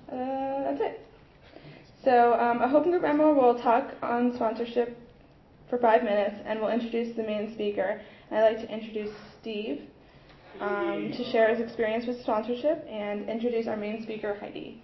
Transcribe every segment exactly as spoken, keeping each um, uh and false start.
uh, that's it. So um, a Hope Group member will talk on sponsorship for five minutes, and we'll introduce the main speaker. And I'd like to introduce Steve um, to share his experience with sponsorship and introduce our main speaker, Heidi.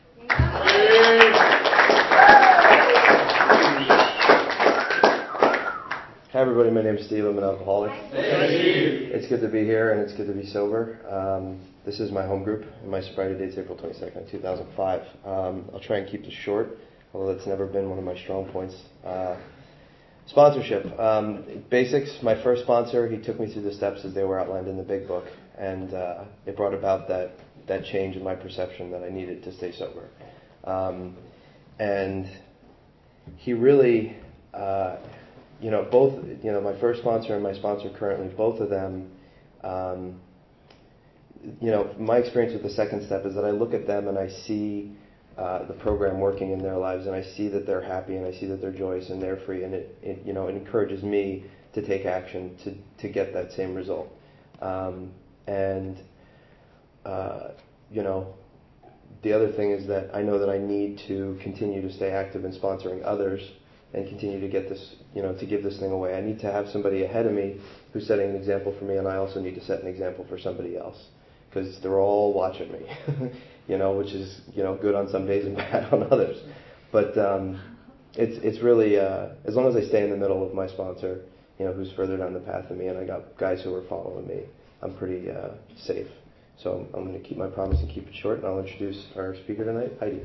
Hi everybody, my name's Steve, I'm an alcoholic. Hey. It's good to be here and it's good to be sober. Um, this is my home group and my sobriety date's April twenty-second, two thousand five. Um, I'll try and keep this short, although that's never been one of my strong points. Uh, sponsorship. Um, basics, my first sponsor, he took me through the steps as they were outlined in the big book, and uh, it brought about that, that change in my perception that I needed to stay sober. Um, and he really... Uh, You know, both, you know, my first sponsor and my sponsor currently, both of them, um, you know, my experience with the second step is that I look at them and I see uh, the program working in their lives, and I see that they're happy and I see that they're joyous and they're free, and it, it you know, it encourages me to take action to, to get that same result. Um, and, uh, you know, the other thing is that I know that I need to continue to stay active in sponsoring others and continue to get this, you know, to give this thing away. I need to have somebody ahead of me who's setting an example for me, and I also need to set an example for somebody else, because they're all watching me, you know, which is, you know, good on some days and bad on others. But um, it's it's really, uh, as long as I stay in the middle of my sponsor, you know, who's further down the path than me, and I got guys who are following me, I'm pretty uh, safe. So I'm, I'm going to keep my promise and keep it short, and I'll introduce our speaker tonight, Heidi.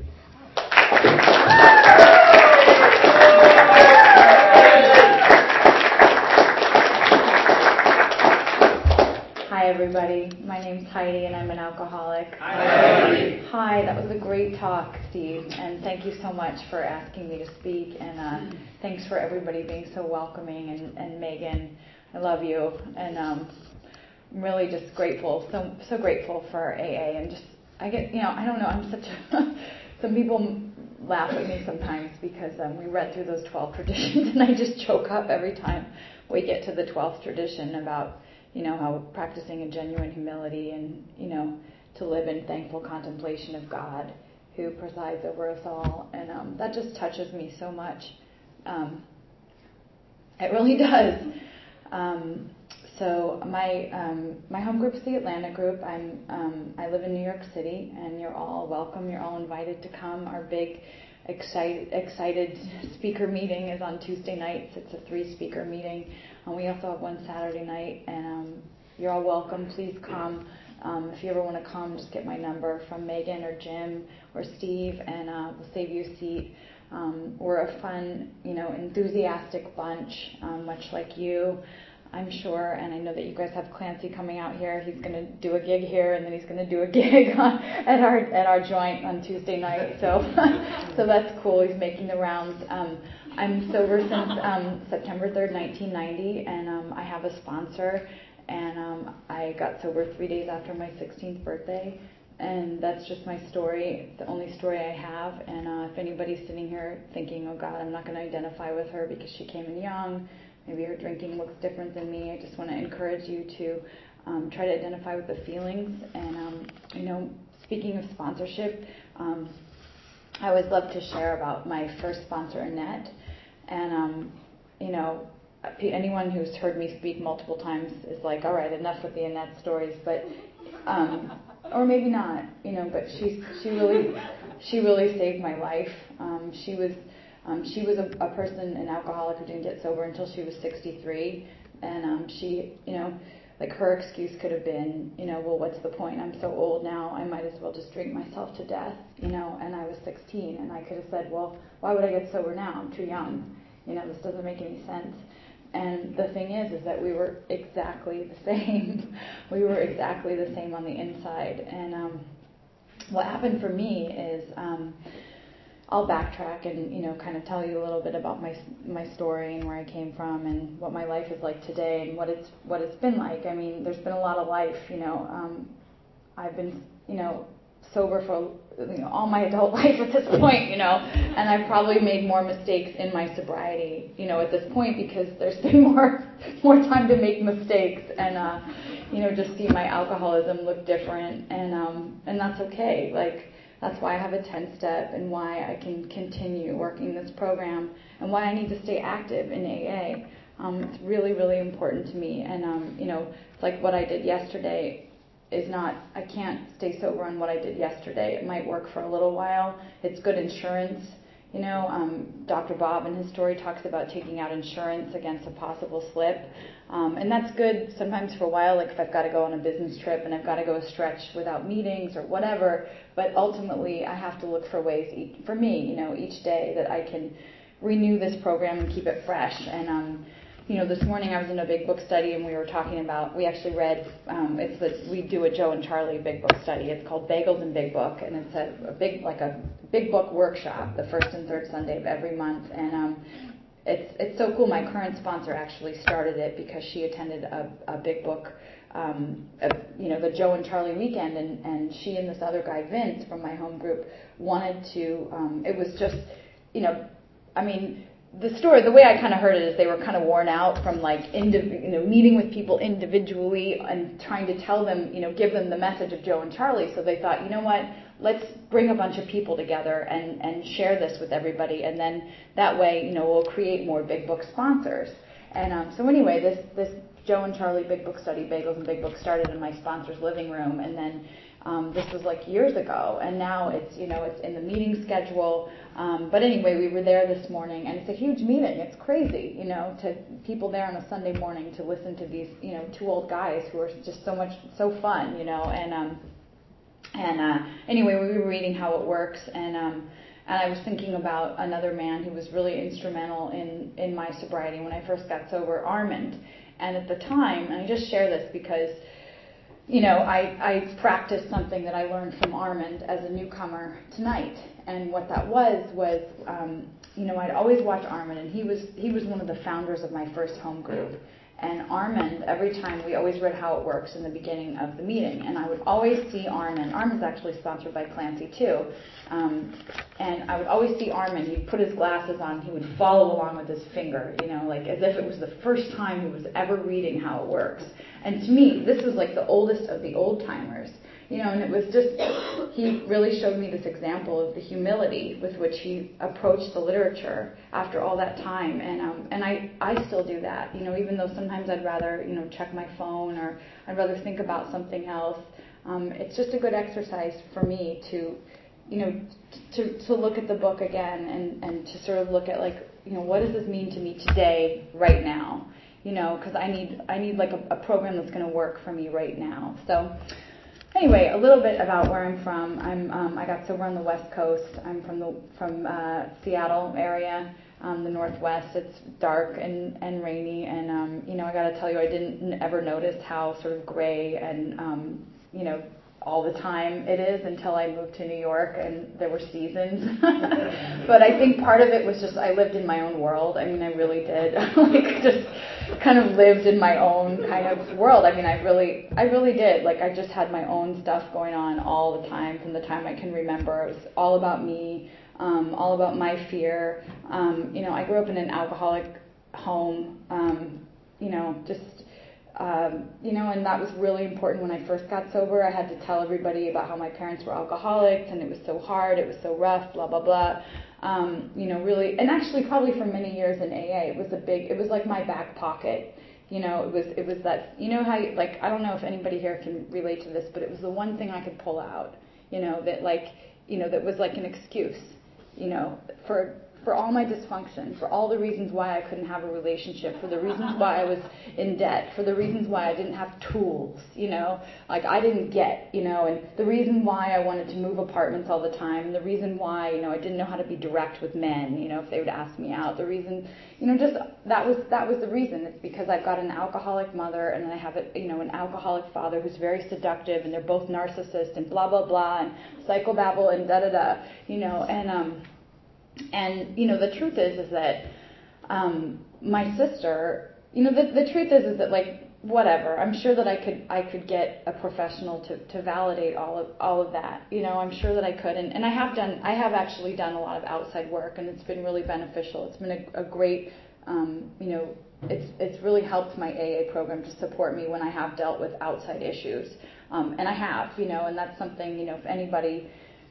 Hi everybody, my name's Heidi and I'm an alcoholic. Hi Heidi. Hi, that was a great talk, Steve, and thank you so much for asking me to speak, and uh, thanks for everybody being so welcoming, and, and Megan, I love you, and um, I'm really just grateful, so so grateful for A A, and just, I get, you know, I don't know, I'm such a, some people laugh at me sometimes because um, we read through those twelve traditions and I just choke up every time we get to the twelfth tradition about, you know, how practicing a genuine humility and, you know, to live in thankful contemplation of God who presides over us all. And um, that just touches me so much. Um, it really does. Um, so my um, my home group is the Atlanta group. I'm um, I live in New York City, and you're all welcome. You're all invited to come. Our big excited excited speaker meeting is on Tuesday nights. It's a three speaker meeting. Um, we also have one Saturday night, and um, you're all welcome. Please come. Um, if you ever want to come, just get my number from Megan or Jim or Steve, and uh, we'll save you a seat. Um, we're a fun, you know, enthusiastic bunch, um, much like you, I'm sure. And I know that you guys have Clancy coming out here. He's going to do a gig here, and then he's going to do a gig on, at our at our joint on Tuesday night. So, so that's cool. He's making the rounds. Um, I'm sober since um, September third, nineteen ninety, and um, I have a sponsor. And um, I got sober three days after my sixteenth birthday. And that's just my story. It's the only story I have. And uh, if anybody's sitting here thinking, oh God, I'm not going to identify with her because she came in young, maybe her drinking looks different than me, I just want to encourage you to um, try to identify with the feelings. And, um, you know, speaking of sponsorship, um, I always love to share about my first sponsor, Annette. And, um, you know, anyone who's heard me speak multiple times is like, all right, enough with the Annette stories. But... Um, or maybe not, you know, but she she really she really saved my life. Um, she was um, she was a, a person, an alcoholic who didn't get sober until she was sixty-three, and um, she, you know, like her excuse could have been, you know, well, what's the point? I'm so old now, I might as well just drink myself to death, you know. And I was sixteen, and I could have said, well, why would I get sober now? I'm too young, you know. This doesn't make any sense. And the thing is, is that we were exactly the same. We were exactly the same on the inside. And um, what happened for me is, um, I'll backtrack and, you know, kind of tell you a little bit about my my story and where I came from and what my life is like today and what it's what it's been like. I mean, there's been a lot of life, you know. Um, I've been, you know, sober for, you know, all my adult life at this point, you know, and I've probably made more mistakes in my sobriety, you know, at this point, because there's been more more time to make mistakes and, uh, you know, just see my alcoholism look different, and um, and that's okay. Like, That's why I have a ten-step and why I can continue working this program and why I need to stay active in A A. Um, it's really, really important to me. And, um, you know, it's like what I did yesterday is not, I can't stay sober on what I did yesterday. It might work for a little while. It's good insurance. You know, um, Doctor Bob in his story talks about taking out insurance against a possible slip. Um, and that's good sometimes for a while, like if I've got to go on a business trip and I've got to go a stretch without meetings or whatever. But ultimately, I have to look for ways, each, for me, you know, each day that I can renew this program and keep it fresh. And, um, you know, this morning I was in a big book study and we were talking about, we actually read, um, it's the, we do a Joe and Charlie big book study. It's called Bagels and Big Book, and it's a, a big, like a big book workshop the first and third Sunday of every month. And um, it's it's so cool. My current sponsor actually started it because she attended a, a big book, um, a, you know, the Joe and Charlie weekend, and, and she and this other guy, Vince, from my home group, wanted to, um, it was just, you know, I mean, the story, the way I kind of heard it is they were kind of worn out from like, indiv- you know, meeting with people individually and trying to tell them, you know, give them the message of Joe and Charlie. So they thought, you know what, let's bring a bunch of people together and, and share this with everybody. And then that way, you know, we'll create more big book sponsors. And um, so anyway, this, this Joe and Charlie big book study, Bagels and Big Book, started in my sponsor's living room. And then Um, this was like years ago, and now it's, you know, it's in the meeting schedule. Um, but anyway, we were there this morning, and it's a huge meeting. It's crazy, you know, to people there on a Sunday morning to listen to these, you know, two old guys who are just so much, so fun, you know. And um, and uh, anyway, we were reading How It Works, and um, and I was thinking about another man who was really instrumental in in my sobriety when I first got sober, Armand. And at the time, and I just share this because, you know, I, I practiced something that I learned from Armand as a newcomer tonight. And what that was, was, um, you know, I'd always watch Armand, and he was he was one of the founders of my first home group. And Armand, every time, we always read How It Works in the beginning of the meeting. And I would always see Armand. Armand's actually sponsored by Clancy, too. Um, and I would always see Armand. He'd put his glasses on. He would follow along with his finger, you know, like as if it was the first time he was ever reading How It Works. And to me, this was like the oldest of the old-timers. You know, and it was just, he really showed me this example of the humility with which he approached the literature after all that time. And um, and I, I still do that, you know, even though sometimes I'd rather, you know, check my phone or I'd rather think about something else. Um, it's just a good exercise for me to, you know, to, to look at the book again and, and to sort of look at, like, you know, what does this mean to me today, right now? You know, because I need, I need like a, a program that's going to work for me right now. So anyway, a little bit about where I'm from. I'm um, I got sober on the West Coast. I'm from the from uh, Seattle area, um, the Northwest. It's dark and, and rainy, and um, you know, I got to tell you, I didn't ever notice how sort of gray and um, you know, all the time it is until I moved to New York and there were seasons. But I think part of it was just I lived in my own world. I mean, I really did. Like, just kind of lived in my own kind of world. I mean, I really, I really did. Like, I just had my own stuff going on all the time from the time I can remember. It was all about me, um, all about my fear. Um, you know, I grew up in an alcoholic home, um, you know, just... Um, you know, and that was really important when I first got sober. I had to tell everybody about how my parents were alcoholics, and it was so hard, it was so rough, blah, blah, blah. Um, you know, really, and actually probably for many years in A A, it was a big, it was like my back pocket. You know, it was, it was that, you know how, you, like, I don't know if anybody here can relate to this, but it was the one thing I could pull out, you know, that like, you know, that was like an excuse, you know, for... for all my dysfunction, for all the reasons why I couldn't have a relationship, for the reasons why I was in debt, for the reasons why I didn't have tools, you know, like I didn't get, you know, and the reason why I wanted to move apartments all the time, and the reason why, you know, I didn't know how to be direct with men, you know, if they would ask me out, the reason, you know, just that was that was the reason. It's because I've got an alcoholic mother and I have, a, you know, an alcoholic father who's very seductive, and they're both narcissists and blah, blah, blah, and psychobabble and da-da-da, you know, and, um, And, you know, the truth is, is that um, my sister, you know, the, the truth is, is that, like, whatever, I'm sure that I could I could get a professional to, to validate all of all of that. You know, I'm sure that I could. And, and I have done, I have actually done a lot of outside work, and it's been really beneficial. It's been a, a great, um, you know, it's it's really helped my A A program to support me when I have dealt with outside issues. Um, and I have, you know, and that's something, you know, if anybody...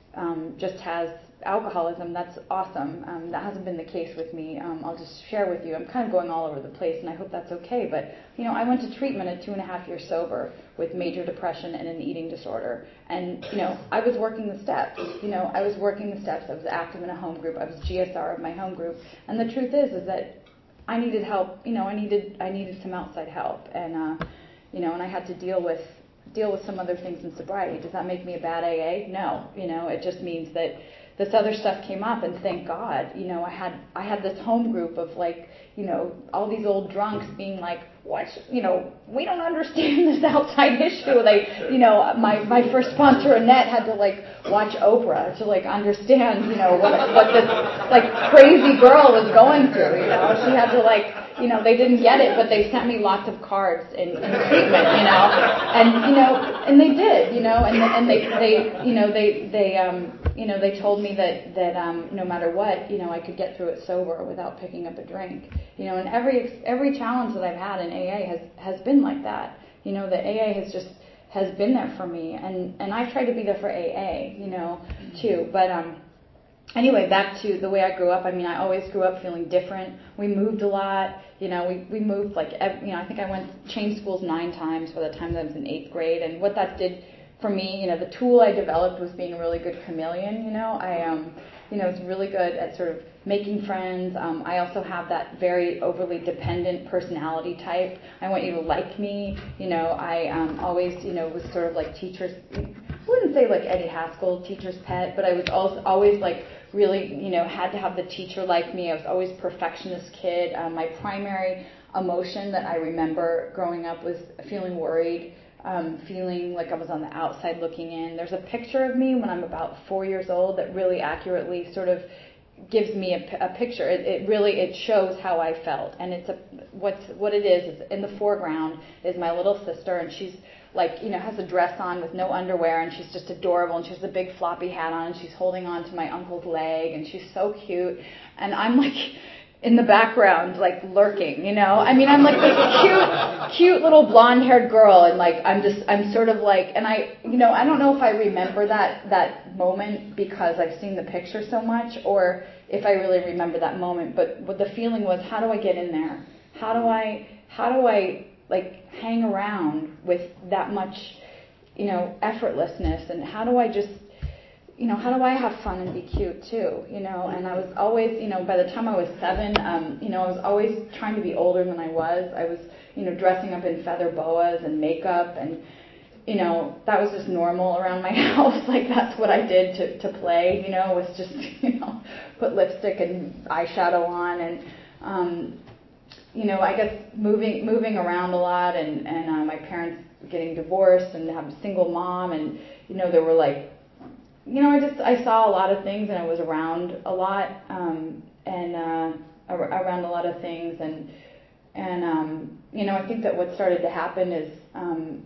um, just has alcoholism, that's awesome. Um, that hasn't been the case with me. Um, I'll just share with you. I'm kind of going all over the place, and I hope that's okay. But, you know, I went to treatment at two and a half years sober with major depression and an eating disorder. And, you know, I was working the steps. You know, I was working the steps. I was active in a home group. I was G S R of my home group. And the truth is, is that I needed help. You know, I needed, I needed some outside help. And, uh, you know, and I had to deal with, deal with some other things in sobriety. Does that make me a bad A A? No. You know, it just means that this other stuff came up, and thank God, you know, I had I had this home group of, like, you know, all these old drunks being like, what, you know, we don't understand this outside issue. They, you know, my my first sponsor, Annette, had to, like, watch Oprah to, like, understand, you know, what what this, like, crazy girl was going through. You know, she had to, like, you know, they didn't get it, but they sent me lots of cards in, in treatment, you know, and you know, and they did, you know, and and they they you know they they um you know they told me that that um no matter what, you know, I could get through it sober without picking up a drink, you know, and every every challenge that I've had in A A has has been like that, you know, the A A has just has been there for me, and and I've tried to be there for A A, you know, too, but um. Anyway, back to the way I grew up. I mean, I always grew up feeling different. We moved a lot. You know, we, we moved like, every, you know, I think I went change schools nine times by the time that I was in eighth grade. And what that did for me, you know, the tool I developed was being a really good chameleon. You know, I, um, you know, was really good at sort of making friends. Um, I also have that very overly dependent personality type. I want you to like me. You know, I um, always, you know, was sort of like teachers. I wouldn't say like Eddie Haskell, teacher's pet, but I was also always like really, you know, had to have the teacher like me. I was always a perfectionist kid. Um, my primary emotion that I remember growing up was feeling worried, um, feeling like I was on the outside looking in. There's a picture of me when I'm about four years old that really accurately sort of gives me a, a picture. It, it really, it shows how I felt. And it's a, what's, what it is, is in the foreground is my little sister, and she's like, you know, has a dress on with no underwear, and she's just adorable, and she has a big floppy hat on, and she's holding on to my uncle's leg, and she's so cute, and I'm like in the background, like lurking, you know, I mean, I'm like this cute, cute little blonde-haired girl, and like, I'm just, I'm sort of like, and I, you know, I don't know if I remember that, that moment because I've seen the picture so much, or if I really remember that moment, but what the feeling was, how do I get in there? How do I, how do I, like, hang around with that much, you know, effortlessness, and how do I just, you know, how do I have fun and be cute too, you know? And I was always, you know, by the time I was seven, um, you know, I was always trying to be older than I was. I was, you know, dressing up in feather boas and makeup, and, you know, that was just normal around my house. Like, that's what I did to, to play, you know, was just, you know, put lipstick and eyeshadow on, and, um, you know, I guess moving moving around a lot, and, and uh, my parents getting divorced, and have a single mom, and, you know, there were like, you know, I just, I saw a lot of things, and I was around a lot, um, and uh, around a lot of things, and, and um, you know, I think that what started to happen is, um,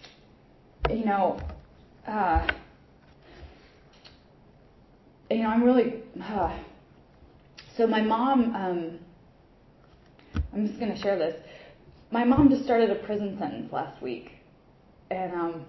you know, uh, you know, I'm really, uh, so my mom, um, I'm just going to share this. My mom just started a prison sentence last week, and um,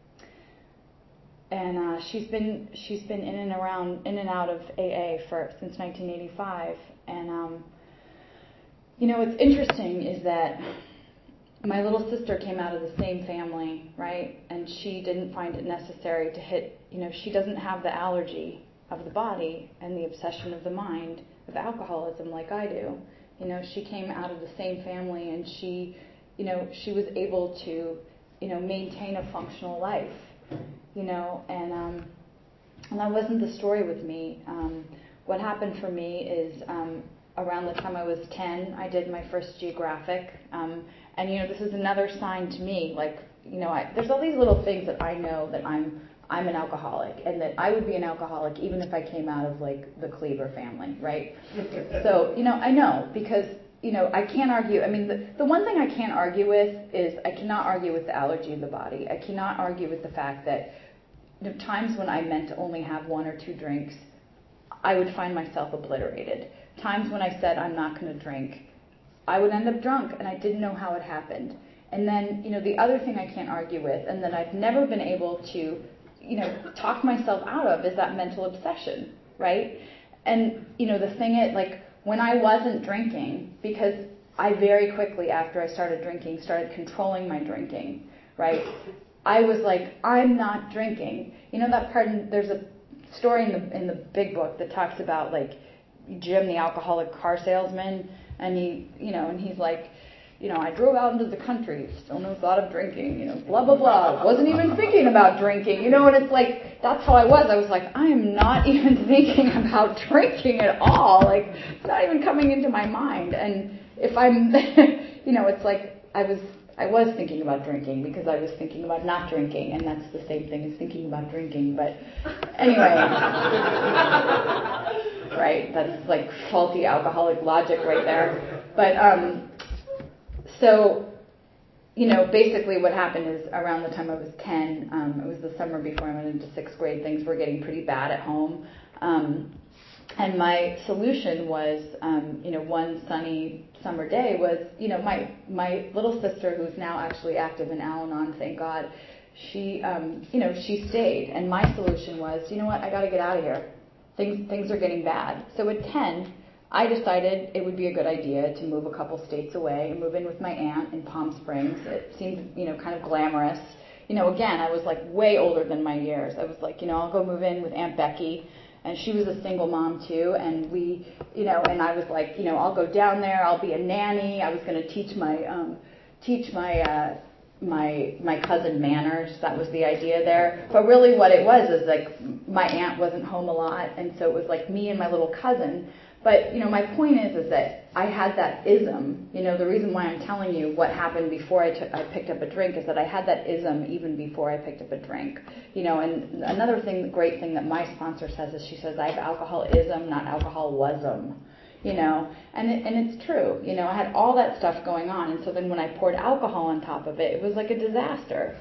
and uh, she's been she's been in and around in and out of A A for since nineteen eighty-five. And um, you know, what's interesting is that my little sister came out of the same family, right? And she didn't find it necessary to hit. You know, she doesn't have the allergy of the body and the obsession of the mind of alcoholism like I do. You know, she came out of the same family, and she, you know, she was able to, you know, maintain a functional life, you know, and um, and that wasn't the story with me. Um, what happened for me is um, around the time I was ten, I did my first geographic, um, and, you know, this is another sign to me, like, you know, I, there's all these little things that I know that I'm I'm an alcoholic, and that I would be an alcoholic even if I came out of, like, the Cleaver family, right? So, you know, I know, because, you know, I can't argue. I mean, the, the one thing I can't argue with is I cannot argue with the allergy of the body. I cannot argue with the fact that, you know, times when I meant to only have one or two drinks, I would find myself obliterated. Times when I said I'm not going to drink, I would end up drunk, and I didn't know how it happened. And then, you know, the other thing I can't argue with, and that I've never been able to you know, talk myself out of is that mental obsession, right? And, you know, the thing is, like, when I wasn't drinking, because I very quickly, after I started drinking, started controlling my drinking, right? I was like, I'm not drinking. You know that part, in, there's a story in the in the big book that talks about, like, Jim, the alcoholic car salesman, and he, you know, and he's like, you know, I drove out into the country, still no thought of drinking, you know, blah, blah, blah. Wasn't even thinking about drinking, you know, and it's like, that's how I was. I was like, I am not even thinking about drinking at all. Like, it's not even coming into my mind. And if I'm, you know, it's like I was, I was thinking about drinking because I was thinking about not drinking, and that's the same thing as thinking about drinking. But anyway, right, that's like faulty alcoholic logic right there. But, um, So, you know, basically what happened is around the time I was ten, um, it was the summer before I went into sixth grade, things were getting pretty bad at home. Um, and my solution was, um, you know, one sunny summer day was, you know, my, my little sister, who's now actually active in Al-Anon, thank God, she, um, you know, she stayed. And my solution was, you know what, I got to get out of here. Things, things are getting bad. So at ten, I decided it would be a good idea to move a couple states away and move in with my aunt in Palm Springs. It seemed, you know, kind of glamorous. You know, again, I was like way older than my years. I was like, you know, I'll go move in with Aunt Becky, and she was a single mom too. And we, you know, and I was like, you know, I'll go down there. I'll be a nanny. I was going to teach my, um, teach my, uh, my my cousin manners. That was the idea there. But really, what it was is like my aunt wasn't home a lot, and so it was like me and my little cousin. But, you know, my point is, is that I had that ism. You know, the reason why I'm telling you what happened before I, took, I picked up a drink is that I had that ism even before I picked up a drink. You know, and another thing, great thing that my sponsor says is she says, I have alcoholism, not alcoholism. You know, and it, and it's true. You know, I had all that stuff going on. And so then when I poured alcohol on top of it, it was like a disaster.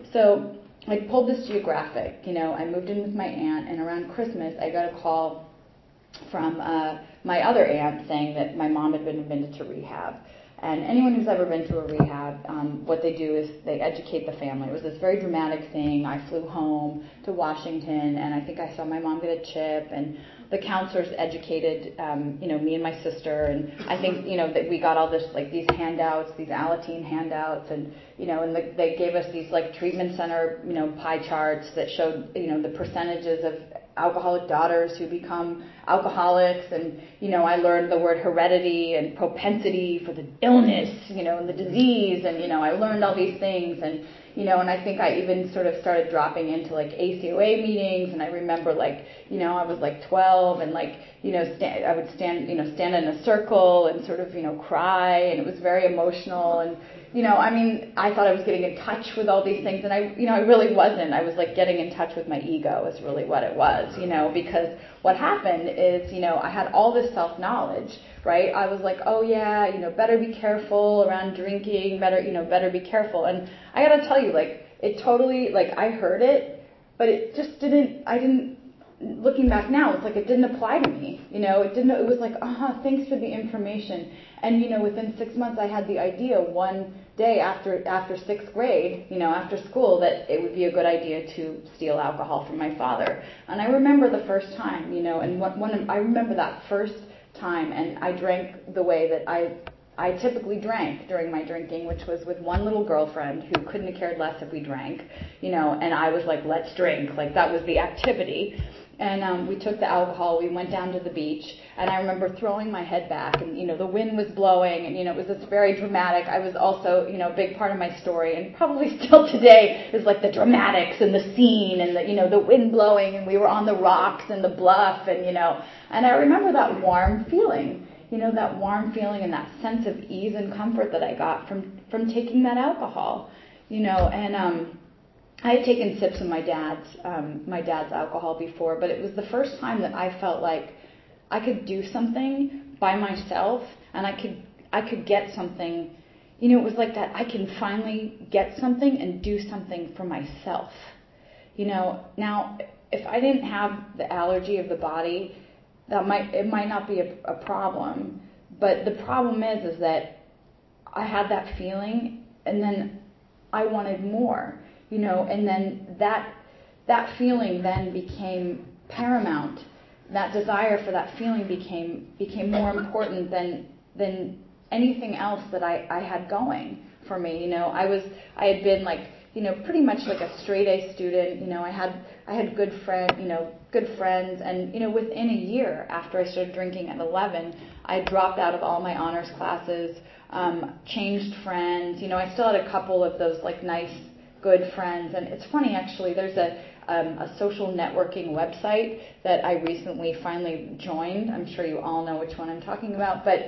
So I pulled this geographic. You know, I moved in with my aunt, and around Christmas I got a call from uh, my other aunt saying that my mom had been admitted to rehab. And anyone who's ever been to a rehab, um, what they do is they educate the family. It was this very dramatic thing. I flew home to Washington, and I think I saw my mom get a chip, and the counselors educated, um, you know, me and my sister, and I think, you know, that we got all this, like, these handouts, these Alateen handouts, and, you know, and the, they gave us these, like, treatment center, you know, pie charts that showed, you know, the percentages of alcoholic daughters who become alcoholics, and, you know, I learned the word heredity and propensity for the illness, you know, and the disease, and, you know, I learned all these things, and, you know, and I think I even sort of started dropping into, like, A C O A meetings, and I remember, like, you know, I was, like, twelve, and, like, you know, sta- I would stand, you know, stand in a circle and sort of, you know, cry, and it was very emotional, and, you know, I mean, I thought I was getting in touch with all these things, and I, you know, I really wasn't. I was, like, getting in touch with my ego is really what it was, you know, because what happened is, you know, I had all this self-knowledge, right? I was like, oh, yeah, you know, better be careful around drinking, better, you know, better be careful. And I got to tell you, like, it totally, like, I heard it, but it just didn't, I didn't, looking back now, it's like it didn't apply to me, you know, it didn't, it was like, uh-huh, thanks for the information. And, you know, within six months, I had the idea one day after after sixth grade, you know, after school, that it would be a good idea to steal alcohol from my father. And I remember the first time, you know, and one, one I remember that first time, and I drank the way that I I typically drank during my drinking, which was with one little girlfriend who couldn't have cared less if we drank, you know, and I was like, let's drink, like that was the activity. And um, we took the alcohol, we went down to the beach, and I remember throwing my head back, and, you know, the wind was blowing, and, you know, it was this very dramatic. I was also, you know, a big part of my story, and probably still today, is like the dramatics and the scene and the, you know, the wind blowing, and we were on the rocks and the bluff, and, you know, and I remember that warm feeling, you know, that warm feeling and that sense of ease and comfort that I got from, from taking that alcohol, you know, and, um, I had taken sips of my dad's um, my dad's alcohol before, but it was the first time that I felt like I could do something by myself, and I could I could get something. You know, it was like that. I can finally get something and do something for myself. You know, now if I didn't have the allergy of the body, that might it might not be a, a problem. But the problem is, is that I had that feeling, and then I wanted more. You know, and then that that feeling then became paramount. That desire for that feeling became became more important than than anything else that I, I had going for me. You know, I was I had been like, you know, pretty much like a straight A student. You know, I had I had good friend, you know, good friends, and you know, within a year after I started drinking at eleven, I dropped out of all my honors classes, um, changed friends. You know, I still had a couple of those like nice, good friends, and it's funny actually. There's a um, a social networking website that I recently finally joined. I'm sure you all know which one I'm talking about, but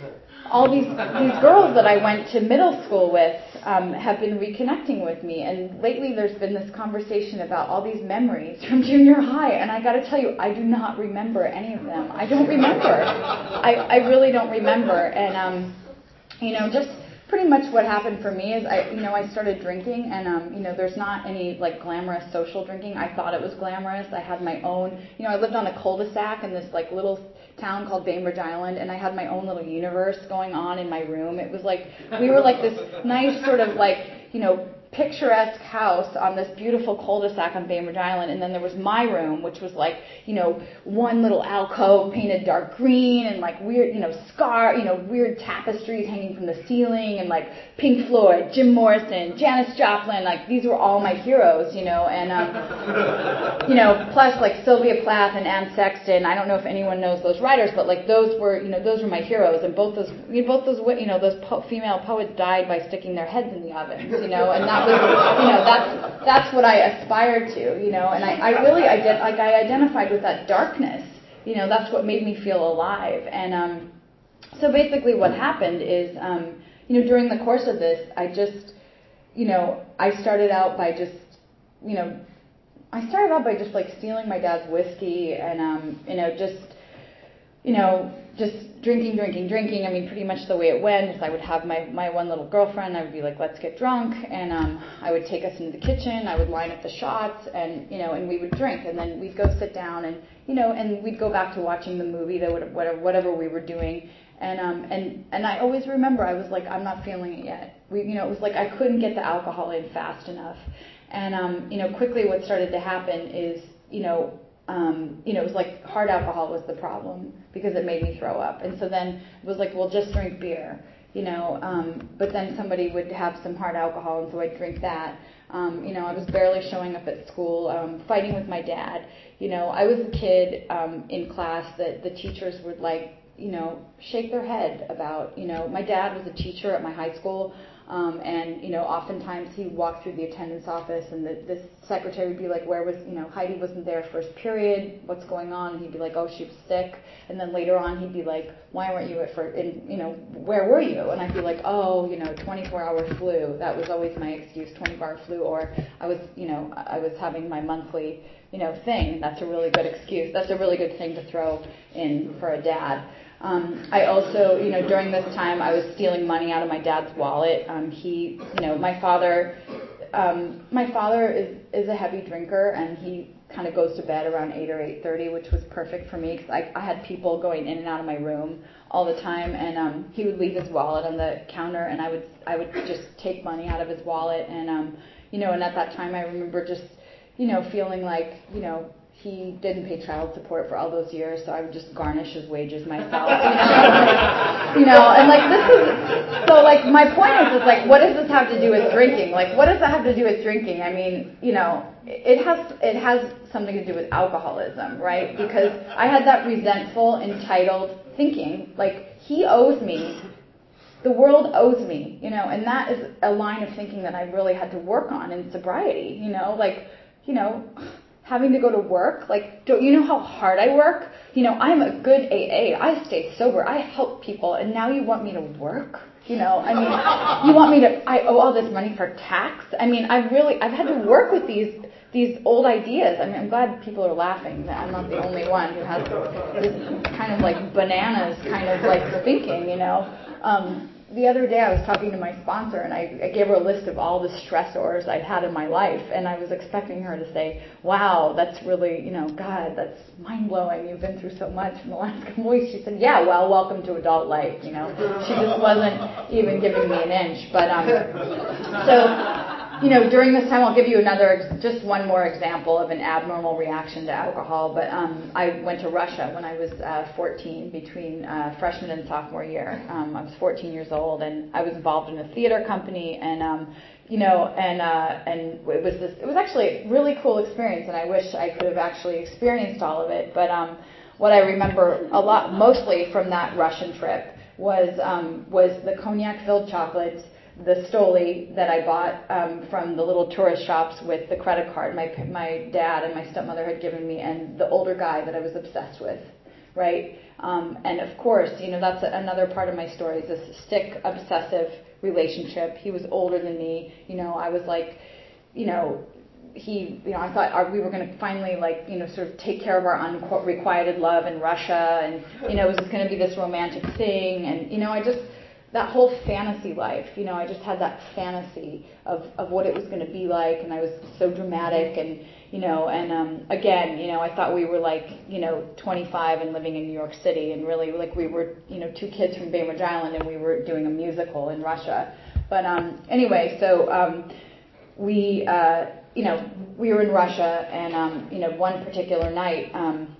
all these these girls that I went to middle school with um, have been reconnecting with me, and lately there's been this conversation about all these memories from junior high, and I got to tell you, I do not remember any of them. I don't remember. I, I really don't remember, and um, you know, just pretty much what happened for me is I, you know, I started drinking, and um, you know, there's not any like glamorous social drinking. I thought it was glamorous. I had my own, you know, I lived on a cul-de-sac in this like little town called Bainbridge Island, and I had my own little universe going on in my room. It was like we were like this nice sort of like, you know, picturesque house on this beautiful cul-de-sac on Bainbridge Island, and then there was my room, which was like, you know, one little alcove painted dark green, and like weird, you know, scar, you know, weird tapestries hanging from the ceiling, and like Pink Floyd, Jim Morrison, Janis Joplin, like these were all my heroes, you know, and um, you know, plus like Sylvia Plath and Anne Sexton. I don't know if anyone knows those writers, but like those were, you know, those were my heroes, and both those, you know, both those, you know, those po- female poets died by sticking their heads in the ovens, you know, and that was, you know, that's that's what I aspired to, you know, and I, I really ident- like I identified with that darkness, you know, that's what made me feel alive. And um, so basically what happened is, um, you know, during the course of this, I just, you know, I started out by just, you know, I started out by just like stealing my dad's whiskey, and um, you know, just, you know, just drinking, drinking, drinking. I mean, pretty much the way it went is I would have my, my one little girlfriend. I would be like, let's get drunk. And um, I would take us into the kitchen. I would line up the shots, and, you know, and we would drink. And then we'd go sit down, and, you know, and we'd go back to watching the movie, that would, whatever, whatever we were doing. And, um, and, and I always remember, I was like, I'm not feeling it yet. We, you know, it was like I couldn't get the alcohol in fast enough. And, um, you know, quickly what started to happen is, you know, Um, you know, it was like hard alcohol was the problem because it made me throw up. And so then it was like, well, just drink beer, you know. Um, but then somebody would have some hard alcohol, and so I'd drink that. Um, you know, I was barely showing up at school, um, fighting with my dad. You know, I was a kid um, in class that the teachers would like, you know, shake their head about. You know, my dad was a teacher at my high school. Um, and, you know, oftentimes he would walk through the attendance office, and the, the secretary would be like, where was, you know, Heidi wasn't there first period, what's going on? And he'd be like, oh, she was sick. And then later on he'd be like, why weren't you at first, and, you know, where were you? And I'd be like, oh, you know, twenty-four hour flu. That was always my excuse, twenty-four hour flu, or I was, you know, I was having my monthly, you know, thing. That's a really good excuse. That's a really good thing to throw in for a dad. Um, I also, you know, during this time, I was stealing money out of my dad's wallet. Um, he, you know, my father, um, my father is, is a heavy drinker, and he kind of goes to bed around eight or eight thirty, which was perfect for me because I, I had people going in and out of my room all the time, and um, he would leave his wallet on the counter, and I would, I would just take money out of his wallet, and um, you know, and at that time, I remember just, you know, feeling like, you know, he didn't pay child support for all those years, so I would just garnish his wages myself, you know, you know, and like this is, so like my point is, is like, what does this have to do with drinking? Like, what does that have to do with drinking? I mean, you know, it has, it has something to do with alcoholism, right? Because I had that resentful, entitled thinking, like, he owes me, the world owes me, you know, and that is a line of thinking that I really had to work on in sobriety, you know, like, you know, having to go to work, like, don't you know how hard I work? You know, I'm a good A A. I stay sober. I help people, and now you want me to work? You know, I mean, you want me to, I owe all this money for tax? I mean, I really, I've had to work with these these old ideas. I mean, I'm glad people are laughing that I'm not the only one who has this kind of like bananas kind of like thinking, you know. Um, The other day I was talking to my sponsor, and I, I gave her a list of all the stressors I'd had in my life, and I was expecting her to say, wow, that's really, you know, God, that's mind-blowing. You've been through so much in the last couple weeks. She said, yeah, well, welcome to adult life, you know. She just wasn't even giving me an inch. But um, so you know, during this time, I'll give you another, just one more example of an abnormal reaction to alcohol. But um, I went to Russia when I was uh, fourteen, between uh, freshman and sophomore year. Um, I was fourteen years old, and I was involved in a theater company, and um, you know, and uh, and it was this. It was actually a really cool experience, and I wish I could have actually experienced all of it. But um, what I remember a lot, mostly from that Russian trip, was um, was the cognac-filled chocolates, the Stoli that I bought um, from the little tourist shops with the credit card my my dad and my stepmother had given me, and the older guy that I was obsessed with, right? Um, and of course, you know, that's a, another part of my story, is this stick obsessive relationship. He was older than me. You know, I was like, you know, he, you know, I thought our, we were going to finally, like, you know, sort of take care of our unrequited love in Russia, and, you know, it was going to be this romantic thing, and, you know, I just, that whole fantasy life, you know, I just had that fantasy of, of what it was going to be like, and I was so dramatic, and, you know, and um, again, you know, I thought we were like, you know, twenty-five and living in New York City, and really, like, we were, you know, two kids from Bainbridge Island, and we were doing a musical in Russia. But um, anyway, so um, we, uh, you know, we were in Russia, and, um, you know, one particular night, um,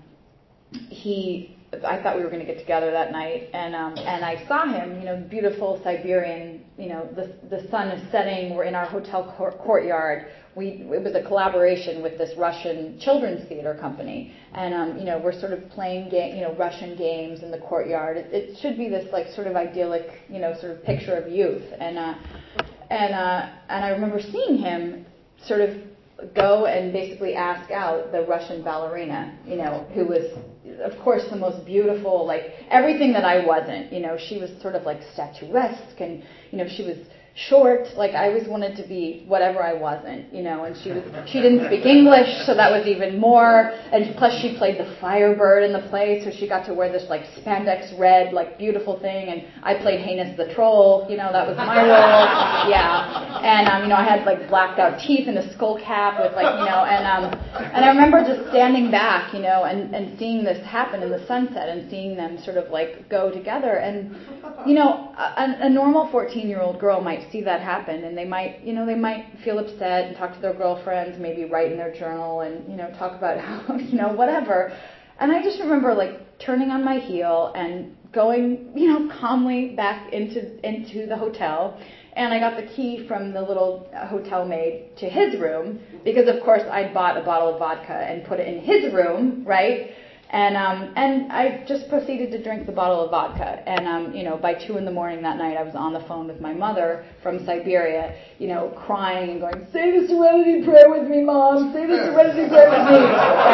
he, I thought we were going to get together that night, and um, and I saw him, you know, beautiful Siberian, you know, the the sun is setting, we're in our hotel court, courtyard. We, it was a collaboration with this Russian children's theater company, and um, you know, we're sort of playing game, you know, Russian games in the courtyard. It, it should be this like sort of idyllic, you know, sort of picture of youth, and uh, and uh, and I remember seeing him sort of go and basically ask out the Russian ballerina, you know, who was, of course, the most beautiful, like everything that I wasn't, you know, she was sort of like statuesque, and, you know, she was short, like I always wanted to be whatever I wasn't, you know, and she was, she didn't speak English, so that was even more, and plus she played the Firebird in the play, so she got to wear this like spandex red, like beautiful thing, and I played Heinous the Troll, you know, that was my role, yeah, and, um, you know, I had like blacked out teeth and a skull cap with like, you know, and, um, and I remember just standing back, you know, and, and seeing this happen in the sunset, and seeing them sort of like go together, and, you know, a, a normal fourteen-year-old girl might see that happen, and they might, you know, they might feel upset and talk to their girlfriends, maybe write in their journal and, you know, talk about how, you know, whatever. And I just remember like turning on my heel and going, you know, calmly back into into the hotel. And I got the key from the little hotel maid to his room, because of course I'd bought a bottle of vodka and put it in his room, right? And um, and I just proceeded to drink the bottle of vodka. And um, you know, by two in the morning that night, I was on the phone with my mother from Siberia, you know, crying and going, "Say the Serenity Prayer with me, Mom. Say the Serenity Prayer with me,"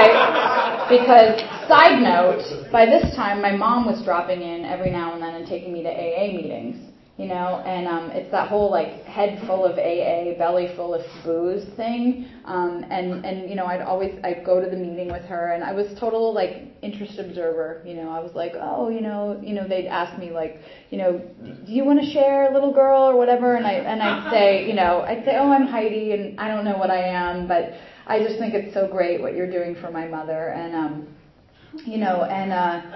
right? Because side note, by this time, my mom was dropping in every now and then and taking me to A A meetings. You know, and um, it's that whole like head full of A A, belly full of booze thing. Um, and and you know, I'd always I'd go to the meeting with her, and I was total like interest observer. You know, I was like, oh, you know, you know, they'd ask me like, you know, do you want to share, little girl, or whatever? And I and I'd say, you know, I'd say, oh, I'm Heidi, and I don't know what I am, but I just think it's so great what you're doing for my mother, and um, you know, and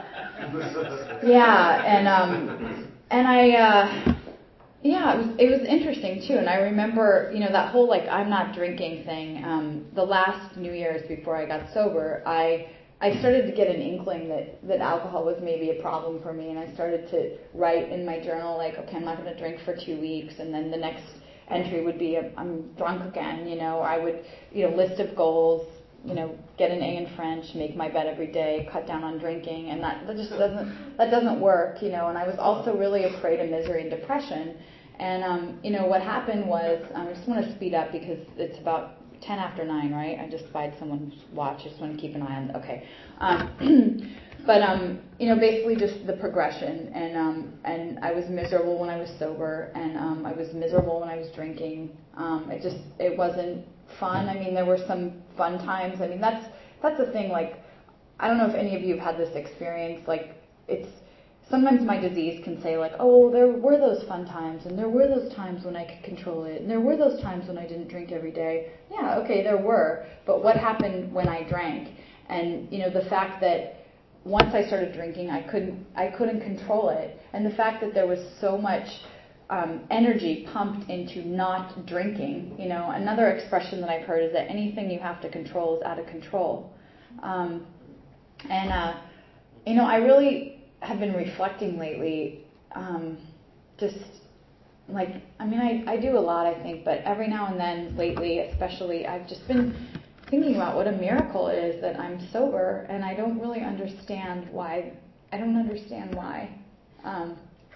uh, yeah, and um. And I, uh, yeah, it was, it was interesting too. And I remember, you know, that whole like I'm not drinking thing. Um, the last New Year's before I got sober, I I started to get an inkling that that alcohol was maybe a problem for me, and I started to write in my journal like, okay, I'm not going to drink for two weeks, and then the next entry would be I'm drunk again. You know, I would, you know, list of goals. You know, get an A in French, make my bed every day, cut down on drinking, and that, that just doesn't that doesn't work, you know. And I was also really a prey to misery and depression. And um, you know, what happened was, um, I just want to speed up because it's about ten after nine, right? I just spied someone's watch. I just want to keep an eye on. Okay, um, but um, you know, basically just the progression, and um, and I was miserable when I was sober, and um, I was miserable when I was drinking. Um, it just it wasn't fun. I mean, there were some fun times. I mean, that's that's the thing. Like, I don't know if any of you have had this experience. Like, it's sometimes my disease can say like, oh, there were those fun times, and there were those times when I could control it, and there were those times when I didn't drink every day. Yeah, okay, there were. But what happened when I drank? And you know, the fact that once I started drinking, I couldn't I couldn't control it, and the fact that there was so much um, energy pumped into not drinking. You know, another expression that I've heard is that anything you have to control is out of control. Um, and, uh, you know, I really have been reflecting lately, um, just like, I mean, I, I do a lot, I think, but every now and then lately, especially, I've just been thinking about what a miracle it is that I'm sober, and I don't really understand why. I don't understand why. Um,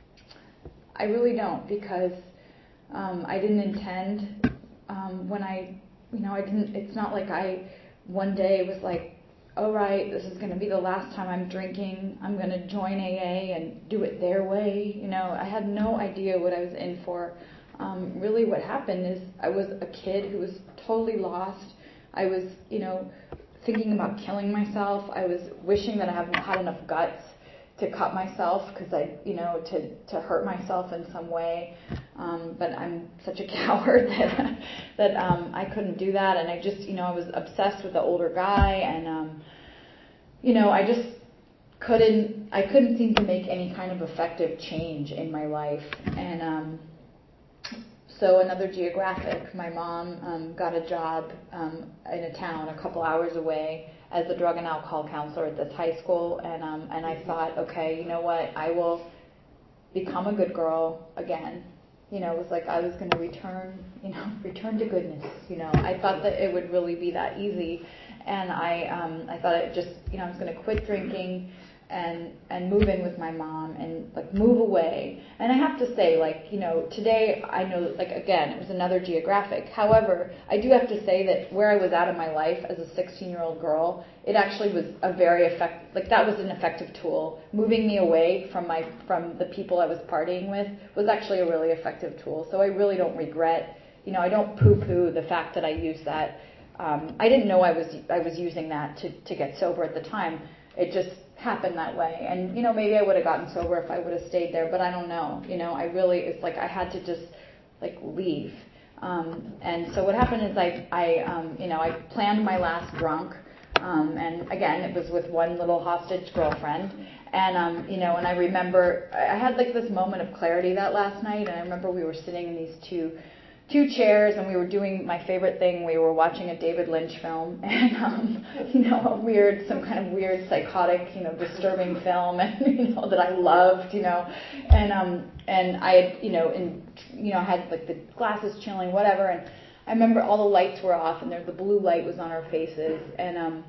I really don't, because um, I didn't intend um, when I, you know, I didn't. It's not like I one day was like, all right, this is going to be the last time I'm drinking. I'm going to join A A and do it their way. You know, I had no idea what I was in for. Um, really, what happened is I was a kid who was totally lost. I was, you know, thinking about killing myself. I was wishing that I hadn't had enough guts to cut myself, because I, you know, to, to hurt myself in some way. Um, but I'm such a coward that that um, I couldn't do that. And I just, you know, I was obsessed with the older guy, and um, you know, I just couldn't, I couldn't seem to make any kind of effective change in my life. And um, so another geographic, my mom um, got a job um, in a town a couple hours away as a drug and alcohol counselor at this high school, and um, and I thought, okay, you know what, I will become a good girl again. You know, it was like I was going to return, you know, return to goodness. You know, I thought that it would really be that easy, and I um, I thought it just, you know, I was going to quit drinking and and move in with my mom and like move away. And I have to say, like, you know, today I know, like, again, it was another geographic. However, I do have to say that where I was at in my life as a sixteen-year-old girl, it actually was a very effective, like that was an effective tool. Moving me away from my from the people I was partying with was actually a really effective tool. So I really don't regret, you know, I don't poo-poo the fact that I used that. Um, I didn't know I was I was using that to to get sober at the time. It just happened that way. And, you know, maybe I would have gotten sober if I would have stayed there, but I don't know. You know, I really, it's like I had to just, like, leave. Um, and so what happened is I, I um, you know, I planned my last drunk. Um, and, again, it was with one little hostage girlfriend. And, um, you know, and I remember, I had, like, this moment of clarity that last night. And I remember we were sitting in these two two chairs, and we were doing my favorite thing. We were watching a David Lynch film, and um, you know, a weird, some kind of weird, psychotic, you know, disturbing film, and you know that I loved, you know, and um, and I had, you know, and you know, had like the glasses chilling, whatever, and I remember all the lights were off, and there the blue light was on our faces, and um,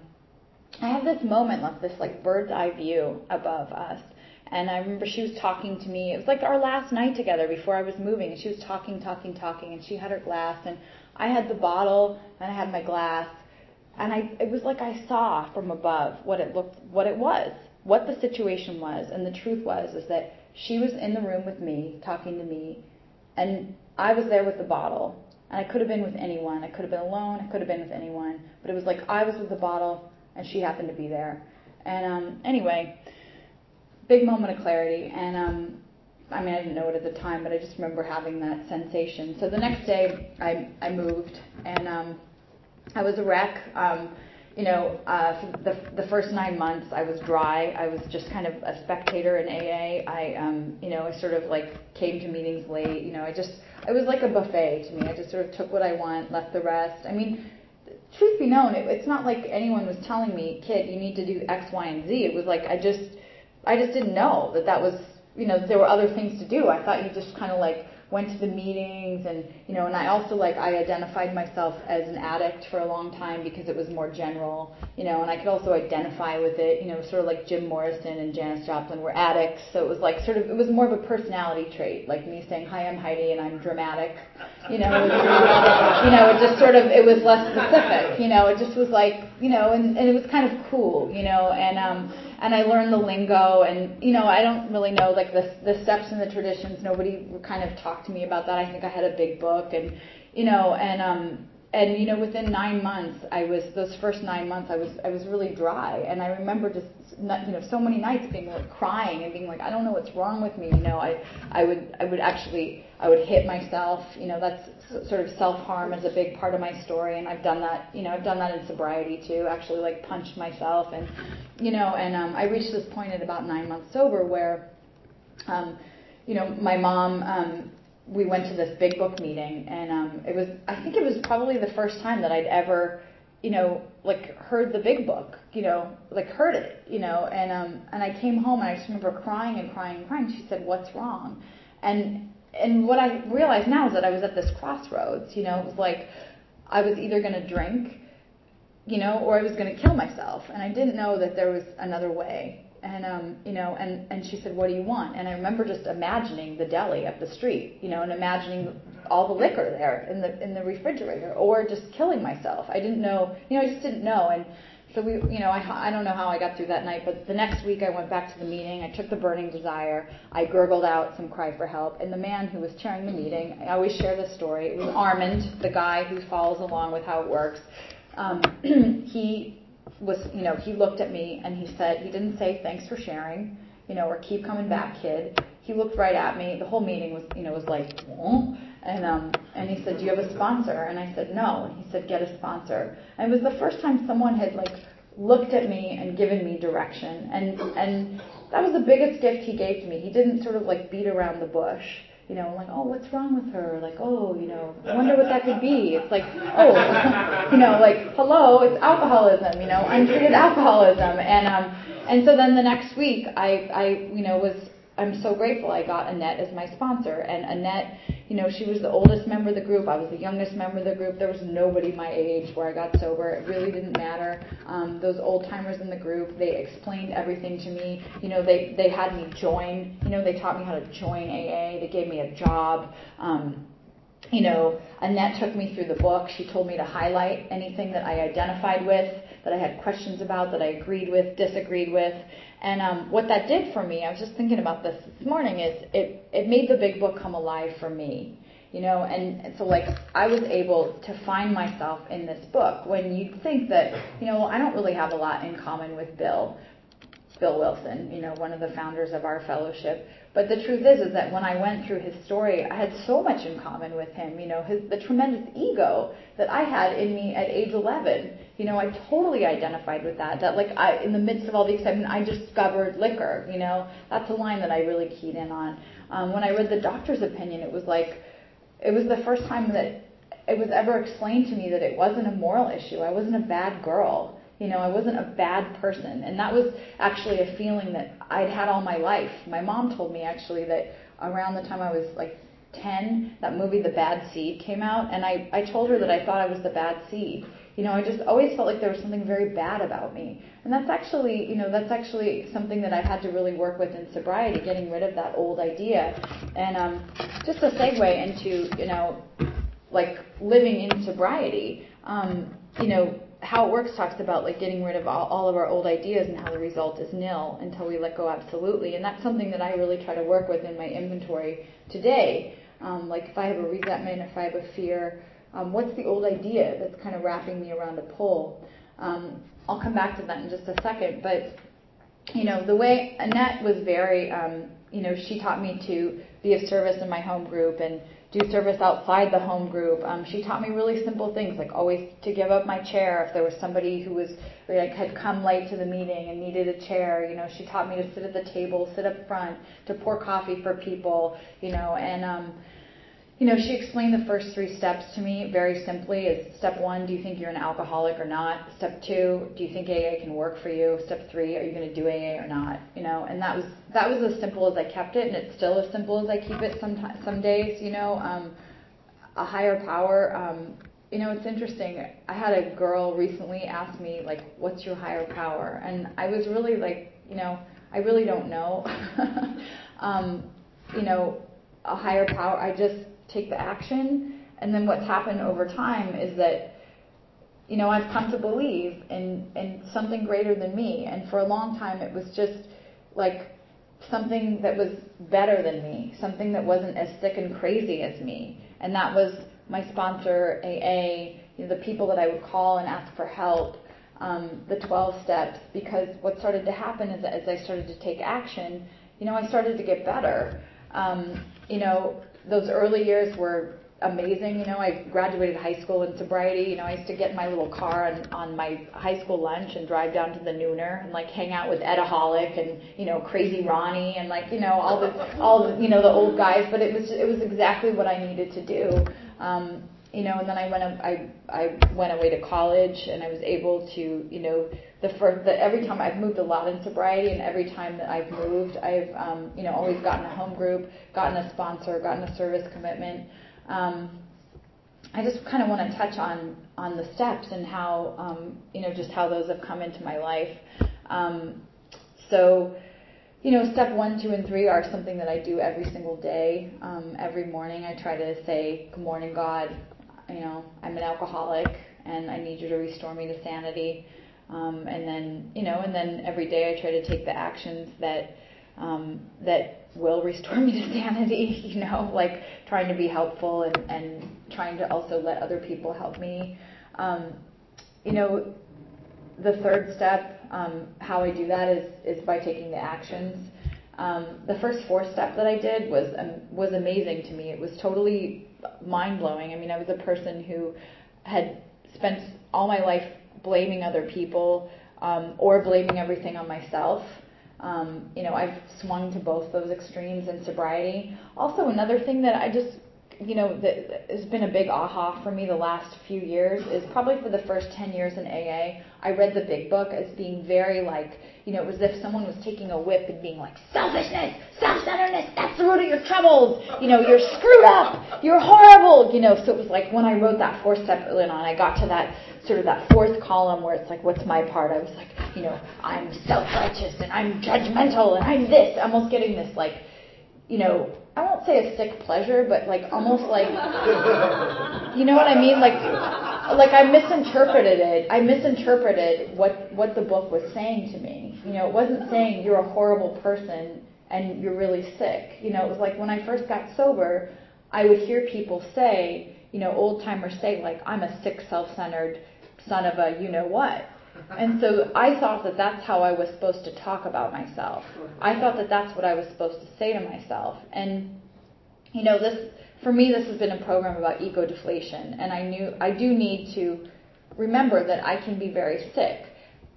I had this moment, like this, like bird's eye view above us. And I remember she was talking to me. It was like our last night together before I was moving. And she was talking, talking, talking. And she had her glass. And I had the bottle. And I had my glass. And I, it was like I saw from above what it looked, what it was, what the situation was. And the truth was, is that she was in the room with me, talking to me. And I was there with the bottle. And I could have been with anyone. I could have been alone. I could have been with anyone. But it was like I was with the bottle. And she happened to be there. And um, anyway... big moment of clarity, and um, I mean, I didn't know it at the time, but I just remember having that sensation. So the next day, I I moved, and um, I was a wreck. Um, you know, uh, for the the first nine months, I was dry. I was just kind of a spectator in A A. I, um, you know, I sort of like came to meetings late. You know, I just, it was like a buffet to me. I just sort of took what I want, left the rest. I mean, truth be known, it, it's not like anyone was telling me, kid, you need to do X, Y, and Z. It was like I just. I just didn't know that that was, you know, there were other things to do. I thought you just kind of like went to the meetings and, you know, and I also like, I identified myself as an addict for a long time because it was more general, you know, and I could also identify with it, you know, sort of like Jim Morrison and Janis Joplin were addicts. So it was like sort of, it was more of a personality trait, like me saying, hi, I'm Heidi and I'm dramatic, you know, it was not, you know, it just sort of, it was less specific, you know, it just was like, you know, and, and it was kind of cool, you know, and, um, and I learned the lingo, and, you know, I don't really know, like, the the steps and the traditions. Nobody kind of talked to me about that. I think I had a big book, and, you know, and, um, and, you know, within nine months, I was, those first nine months, I was, I was really dry, and I remember just, not, you know, so many nights being like crying and being like, I don't know what's wrong with me, you know, I, I would, I would actually, I would hit myself, you know, that's sort of self-harm is a big part of my story, and I've done that, you know, I've done that in sobriety too, actually, like, punched myself, and, you know, and um, I reached this point at about nine months sober where, um, you know, my mom, um, we went to this big book meeting, and um, it was, I think it was probably the first time that I'd ever, you know, like heard the big book, you know, like heard it, you know, and um, and I came home and I just remember crying and crying and crying. She said, "What's wrong?" And and what I realized now is that I was at this crossroads, you know, it was like I was either going to drink, you know, or I was going to kill myself, and I didn't know that there was another way. And, um, you know, and, and she said, "What do you want?" And I remember just imagining the deli up the street, you know, and imagining all the liquor there in the in the refrigerator, or just killing myself. I didn't know, you know, I just didn't know. And so we, you know, I, I don't know how I got through that night, but the next week I went back to the meeting. I took the burning desire. I gurgled out some cry for help. And the man who was chairing the meeting, I always share this story. It was Armand, the guy who follows along with how it works. Um, he was, you know, he looked at me and he said, he didn't say thanks for sharing, you know, or keep coming back, kid. He looked right at me. The whole meeting was, you know, was like, oh. and um, and he said, "Do you have a sponsor?" And I said, "No." And he said, "Get a sponsor." And it was the first time someone had like looked at me and given me direction, and and that was the biggest gift he gave to me. He didn't sort of like beat around the bush. You know, like, "Oh, what's wrong with her?" Like, "Oh, you know, I wonder what that could be." It's like, oh, you know, like, hello, it's alcoholism, you know, untreated alcoholism. And um, and so then the next week, I, I, you know, was, I'm so grateful I got Annette as my sponsor. And Annette, you know, she was the oldest member of the group. I was the youngest member of the group. There was nobody my age where I got sober. It really didn't matter. Um, those old timers in the group, they explained everything to me. You know, they, they had me join. You know, they taught me how to join A A. They gave me a job. Um, you know, Annette took me through the book. She told me to highlight anything that I identified with, that I had questions about, that I agreed with, disagreed with. And um, what that did for me, I was just thinking about this this morning, is it, it made the big book come alive for me. You know, and, and so like I was able to find myself in this book when you'd think that, you know, I don't really have a lot in common with Bill. Bill Wilson, you know, one of the founders of our fellowship. But the truth is, is that when I went through his story, I had so much in common with him. You know, his, the tremendous ego that I had in me at age eleven. You know, I totally identified with that. That like I, in the midst of all the excitement, I discovered liquor. You know, that's a line that I really keyed in on. Um, when I read the doctor's opinion, it was like, it was the first time that it was ever explained to me that it wasn't a moral issue. I wasn't a bad girl. You know, I wasn't a bad person. And that was actually a feeling that I'd had all my life. My mom told me actually that around the time I was like ten, that movie The Bad Seed came out. And I, I told her that I thought I was the bad seed. You know, I just always felt like there was something very bad about me. And that's actually, you know, that's actually something that I've had to really work with in sobriety, getting rid of that old idea. And um, just a segue into, you know, like living in sobriety, um, you know, How It Works talks about like getting rid of all, all of our old ideas and how the result is nil until we let go absolutely. And that's something that I really try to work with in my inventory today. Um, like if I have a resentment, if I have a fear, um, what's the old idea that's kind of wrapping me around a pole? Um, I'll come back to that in just a second. But, you know, the way Annette was very, um, you know, she taught me to be of service in my home group and do service outside the home group. Um, she taught me really simple things, like always to give up my chair if there was somebody who was like had come late to the meeting and needed a chair. You know, she taught me to sit at the table, sit up front, to pour coffee for people. You know, and um, you know, she explained the first three steps to me very simply. Is step one, do you think you're an alcoholic or not? Step two, do you think A A can work for you? Step three, are you going to do A A or not? You know, and that was that was as simple as I kept it, and it's still as simple as I keep it some some days. You know, um, a higher power. Um, you know, it's interesting. I had a girl recently ask me like, "What's your higher power?" And I was really like, you know, I really don't know. um, you know, a higher power. I just take the action, and then what's happened over time is that, you know, I've come to believe in, in something greater than me, and for a long time it was just like something that was better than me, something that wasn't as thick and crazy as me, and that was my sponsor, A A, you know, the people that I would call and ask for help, um, the twelve steps, because what started to happen is that as I started to take action, you know, I started to get better. Um, you know, those early years were amazing. You know, I graduated high school in sobriety. You know, I used to get in my little car on, on my high school lunch and drive down to the Nooner and like hang out with Edaholic and, you know, Crazy Ronnie and like, you know, all the, all the, you know, the old guys. But it was, it was exactly what I needed to do. Um, you know, and then I went, I, I went away to college and I was able to, you know, the first, the, every time I've moved a lot in sobriety, and every time that I've moved, I've, um, you know, always gotten a home group, gotten a sponsor, gotten a service commitment. Um, I just kind of want to touch on, on the steps and how, um, you know, just how those have come into my life. Um, so, you know, step one, two, and three are something that I do every single day. Um, every morning I try to say, good morning, God. You know, I'm an alcoholic and I need you to restore me to sanity. Um, and then, you know, and then every day I try to take the actions that um, that will restore me to sanity, you know, like trying to be helpful and, and trying to also let other people help me. Um, you know, the third step, um, how I do that is, is by taking the actions. Um, the first four steps that I did was um, was amazing to me. It was totally mind-blowing. I mean, I was a person who had spent all my life blaming other people um, or blaming everything on myself. Um, you know, I've swung to both those extremes in sobriety. Also, another thing that I just, you know, that has been a big aha for me the last few years is probably for the first ten years in A A, I read the Big Book as being very like, you know, it was as if someone was taking a whip and being like, selfishness, self-centeredness, that's the root of your troubles. You know, you're screwed up, you're horrible. You know, so it was like when I wrote that four-step early on, I got to that sort of that fourth column where it's like, what's my part? I was like, you know, I'm self-righteous and I'm judgmental and I'm this, almost getting this like, you know, I won't say a sick pleasure, but like almost like, you know what I mean? Like, like I misinterpreted it. I misinterpreted what, what the book was saying to me. You know, it wasn't saying you're a horrible person and you're really sick. You know, it was like when I first got sober, I would hear people say, you know, old timers say like, I'm a sick, self-centered son of a you know what. And so I thought that that's how I was supposed to talk about myself. I thought that that's what I was supposed to say to myself. And, you know, this, for me, this has been a program about ego deflation. And I knew, I do need to remember that I can be very sick.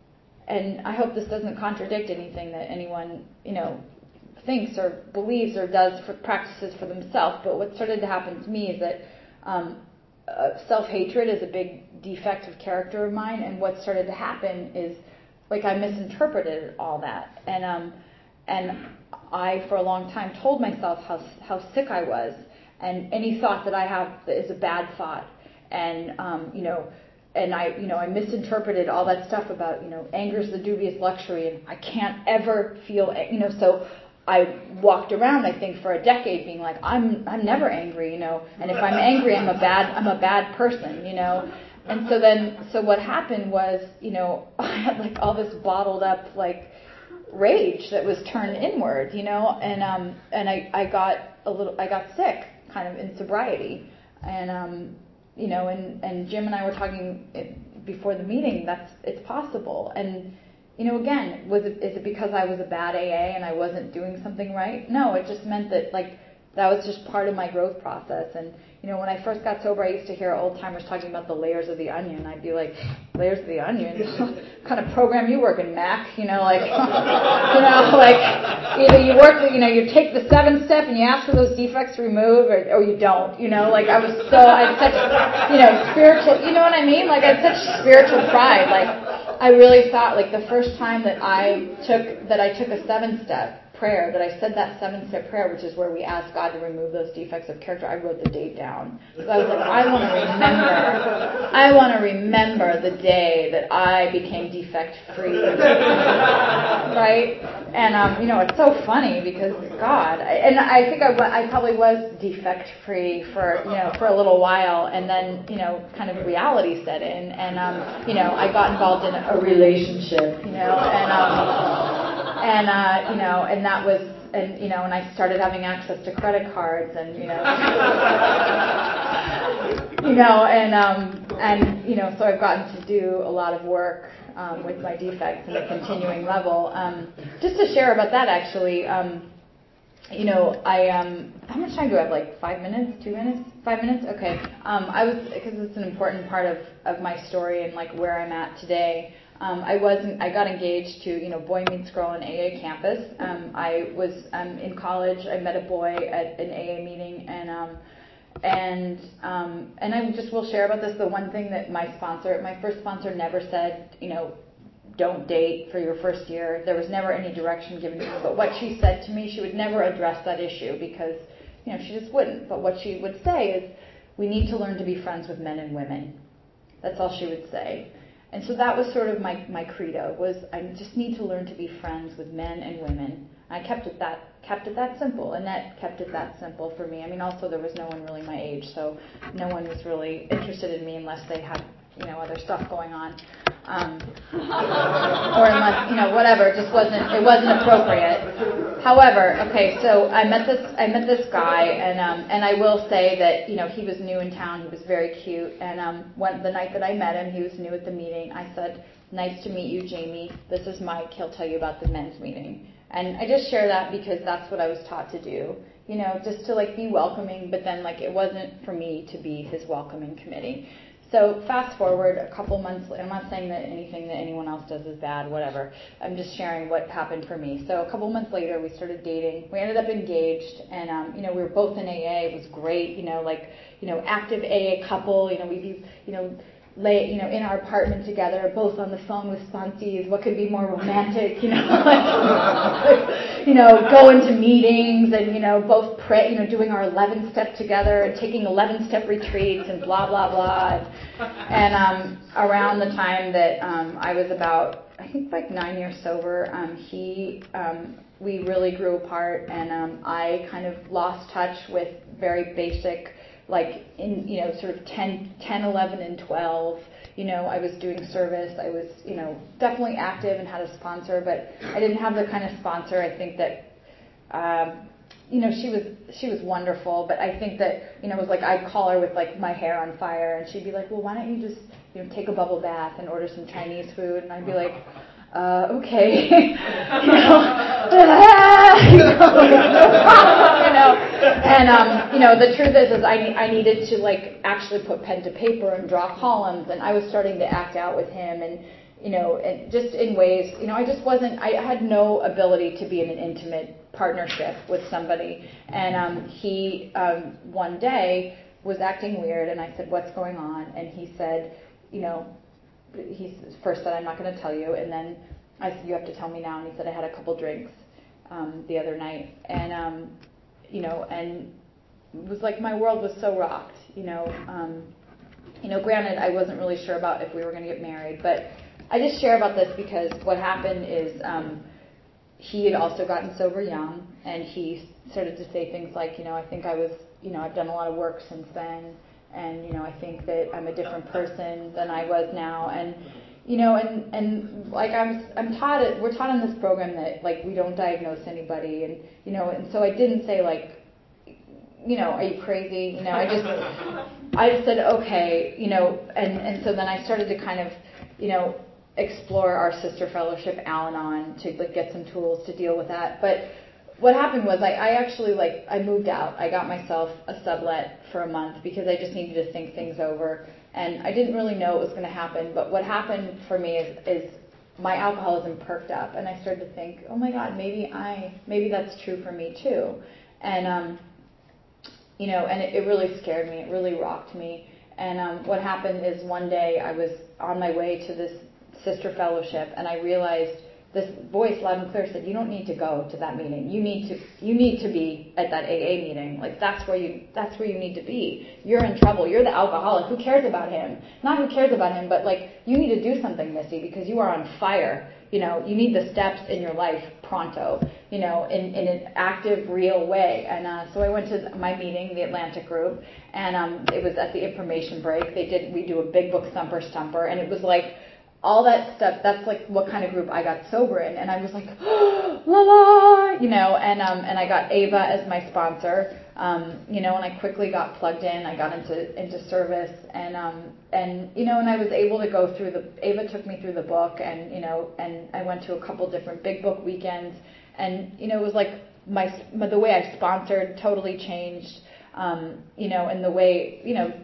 And I hope this doesn't contradict anything that anyone, you know, thinks or believes or does for practices for themselves. But what started to happen to me is that um, Uh, self-hatred is a big defect of character of mine, and what started to happen is, like, I misinterpreted all that, and um, and I, for a long time, told myself how how sick I was, and any thought that I have is a bad thought, and um, you know, and I, you know, I misinterpreted all that stuff about, you know, anger is the dubious luxury, and I can't ever feel, you know, so. I walked around, I think, for a decade being like, I'm I'm never angry, you know, and if I'm angry, I'm a bad I'm a bad person, you know. And so then, so what happened was, you know, I had like all this bottled up like rage that was turned inward, you know, and um and I, I got a little I got sick kind of in sobriety, and um you know, and and Jim and I were talking before the meeting. That's it's possible. And you know, again, was it, is it because I was a bad A A and I wasn't doing something right? No, it just meant that, like, that was just part of my growth process. And, you know, when I first got sober, I used to hear old timers talking about the layers of the onion. I'd be like, layers of the onion? What kind of program you work in, Mac? You know, like, you know, like, either you work, you know, you take the seventh step and you ask for those defects removed, or, or you don't, you know, like, I was so, I had such, you know, spiritual, you know what I mean? Like, I had such spiritual pride, like, I really thought, like, the first time that I took that I took a seven-step prayer, that I said that seven-step prayer, which is where we ask God to remove those defects of character, I wrote the date down. So I was like, I want to remember, I want to remember the day that I became defect-free, right? And, um, you know, it's so funny because, God, I, and I think I, I probably was defect-free for, you know, for a little while, and then, you know, kind of reality set in, and, um, you know, I got involved in a relationship, you know, and, um, and, uh, you know, and that was, and, you know, and I started having access to credit cards, and, you know, you know, and, um, and, you know, so I've gotten to do a lot of work Um, with my defects in a continuing level. Um, just to share about that, actually, um, you know, I um, how much time do I have? Like five minutes, two minutes, five minutes? Okay. Um, I was because it's an important part of, of my story and like where I'm at today. Um, I wasn't. I got engaged to you know Boy Meets Girl on A A campus. Um, I was um, in college. I met a boy at an A A meeting, and um, and um, and I just will share about this. The one thing that my sponsor, my first sponsor, never said, you know. Don't date for your first year. There was never any direction given to me. But what she said to me, she would never address that issue because, you know, she just wouldn't. But what she would say is, we need to learn to be friends with men and women. That's all she would say. And so that was sort of my, my credo, was I just need to learn to be friends with men and women. I kept it that kept it that simple, and that kept it that simple for me. I mean, also there was no one really my age, so no one was really interested in me unless they had, you know, other stuff going on. Um, or unless, you know, whatever, it just wasn't, it wasn't appropriate. However, okay, so I met this, I met this guy, and um, and I will say that, you know, he was new in town, he was very cute, and um, when, the night that I met him, he was new at the meeting, I said, nice to meet you, Jamie, this is Mike, he'll tell you about the men's meeting. And I just share that because that's what I was taught to do, you know, just to like be welcoming, but then like it wasn't for me to be his welcoming committee. So fast forward a couple months later, I'm not saying that anything that anyone else does is bad, whatever. I'm just sharing what happened for me. So a couple months later, we started dating. We ended up engaged, and um, you know, we were both in A A. It was great, you know, like, you know, active A A couple. You know, we'd be, you know, lay, you know, in our apartment together, both on the phone with sponsees. What could be more romantic, you know? Like, you know, going to meetings and, you know, both pray, you know, doing our eleven step together and taking eleven step retreats and blah blah blah. And, and um, around the time that um, I was about, I think like nine years sober, um, he, um, we really grew apart, and um, I kind of lost touch with very basic. Like in, you know, sort of ten, ten, eleven, and twelve, you know, I was doing service. I was, you know, definitely active and had a sponsor, but I didn't have the kind of sponsor. I think that, um, you know, she was she was wonderful, but I think that, you know, it was like I'd call her with like my hair on fire, and she'd be like, well, why don't you just, you know, take a bubble bath and order some Chinese food, and I'd be like, uh, okay, you know, you know, and um, you know, the truth is, is I I needed to like actually put pen to paper and draw columns, and I was starting to act out with him, and you know, and just in ways, you know, I just wasn't, I had no ability to be in an intimate partnership with somebody, and um, he um, one day was acting weird, and I said, what's going on? And he said, you know. He first said, I'm not going to tell you, and then I said, you have to tell me now. And he said, I had a couple drinks um, the other night, and um, you know, and it was like my world was so rocked, you know. Um, you know, granted, I wasn't really sure about if we were going to get married, but I just share about this because what happened is um, he had also gotten sober young, and he started to say things like, you know, I think I was, you know, I've done a lot of work since then. And, you know, I think that I'm a different person than I was now. And, you know, and, and like I'm, I'm taught it, we're taught in this program that, like, we don't diagnose anybody. And, you know, and so I didn't say, like, you know, are you crazy? You know, I just, I just said, okay, you know, and, and so then I started to kind of, you know, explore our sister fellowship, Al-Anon, to, like, get some tools to deal with that. But what happened was I, I actually, like, I moved out. I got myself a sublet for a month because I just needed to think things over. And I didn't really know it was going to happen. But what happened for me is, is my alcoholism perked up. And I started to think, oh, my God, maybe I, maybe that's true for me, too. And, um, you know, and it, it really scared me. It really rocked me. And um, what happened is one day I was on my way to this sister fellowship, and I realized this voice loud and clear said, you don't need to go to that meeting. You need to you need to be at that A A meeting. Like, that's where you that's where you need to be. You're in trouble. You're the alcoholic. Who cares about him? Not who cares about him, but like, you need to do something, Missy, because you are on fire. You know, you need the steps in your life pronto, you know, in, in an active, real way. And uh, so I went to my meeting, the Atlantic group, and um, it was at the information break. They did we do a big book thumper stumper, and it was like, all that stuff, that's like what kind of group I got sober in. And I was like, oh, la la, you know, and um, and I got Ava as my sponsor, um, you know, and I quickly got plugged in. I got into into service, and um, and you know, and I was able to go through the, Ava took me through the book, and you know, and I went to a couple different big book weekends, and you know, it was like my, my the way I sponsored totally changed. Um, you know, and the way, you know,